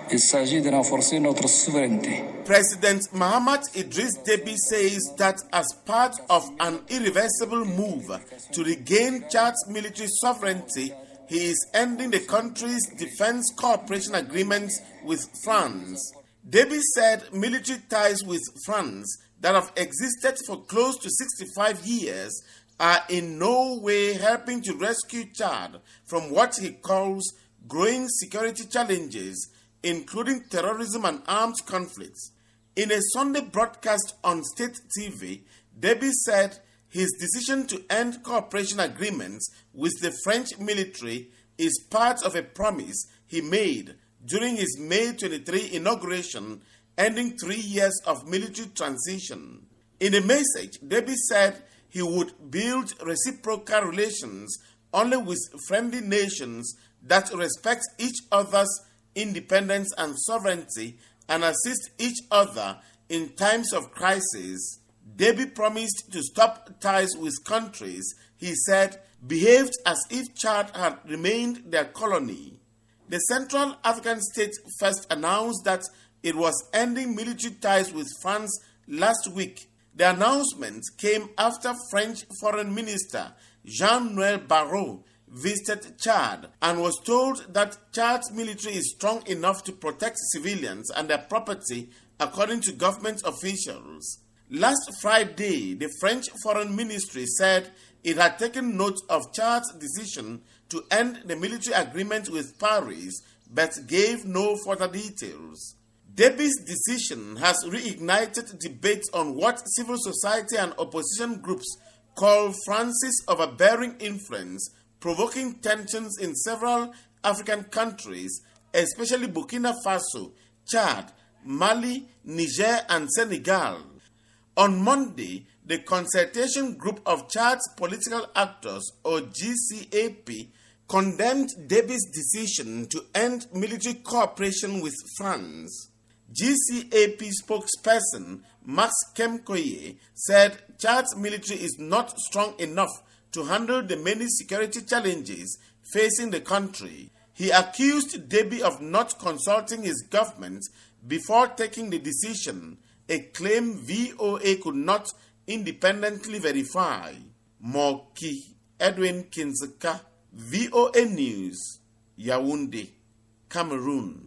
Il s'agit de renforcer notre souveraineté. President Mahamat Idris Deby says that as part of an irreversible move to regain Chad's military sovereignty, he is ending the country's defense cooperation agreements with France. Deby said military ties with France that have existed for close to 65 years are in no way helping to rescue Chad from what he calls growing security challenges, including terrorism and armed conflicts. In a Sunday broadcast on state TV, Deby said his decision to end cooperation agreements with the French military is part of a promise he made during his May 23 inauguration, ending 3 years of military transition. In a message, Deby said he would build reciprocal relations only with friendly nations that respect each other's independence and sovereignty and assist each other in times of crisis. Deby promised to stop ties with countries he said behaved as if Chad had remained their colony. The Central African state first announced that it was ending military ties with France last week. The announcement came after French Foreign Minister Jean-Noel Barrot visited Chad and was told that Chad's military is strong enough to protect civilians and their property, according to government officials. Last Friday, the French Foreign Ministry said it had taken note of Chad's decision to end the military agreement with Paris, but gave no further details. Deby's decision has reignited debates on what civil society and opposition groups call France's overbearing influence, provoking tensions in several African countries, especially Burkina Faso, Chad, Mali, Niger, and Senegal. On Monday, the Consultation Group of Chad's Political Actors, or GCAP, condemned Deby's decision to end military cooperation with France. GCAP spokesperson Max Kemkoye said Chad's military is not strong enough to handle the many security challenges facing the country. He accused Deby of not consulting his government before taking the decision, a claim VOA could not independently verify. Moki Edwin Kinzeka, VOA News, Yaoundé, Cameroon.